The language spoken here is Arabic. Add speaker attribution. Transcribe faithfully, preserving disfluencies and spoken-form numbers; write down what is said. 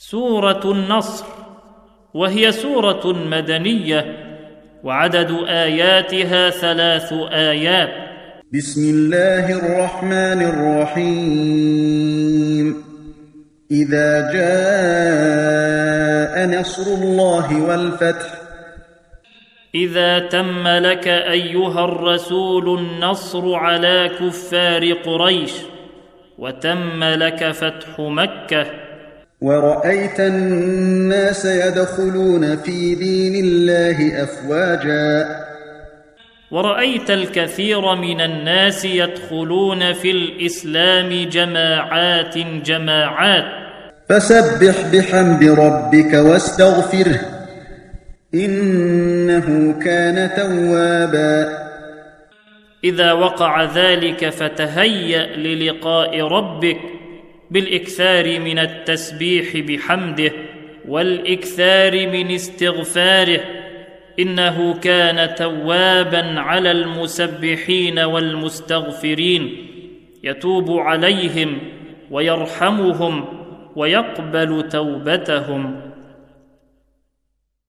Speaker 1: سورة النصر، وهي سورة مدنية، وعدد آياتها ثلاث آيات.
Speaker 2: بسم الله الرحمن الرحيم. إذا جاء نصر الله والفتح.
Speaker 1: إذا تم لك أيها الرسول النصر على كفار قريش، وتم لك فتح مكة،
Speaker 2: ورأيت الناس يدخلون في دين الله أفواجا،
Speaker 1: ورأيت الكثير من الناس يدخلون في الإسلام جماعات جماعات،
Speaker 2: فسبح بحمد ربك واستغفره إنه كان توابا.
Speaker 1: إذا وقع ذلك فتهيأ للقاء ربك بالإكثار من التسبيح بحمده والإكثار من استغفاره، إنه كان توابا على المسبحين والمستغفرين، يتوب عليهم ويرحمهم ويقبل توبتهم.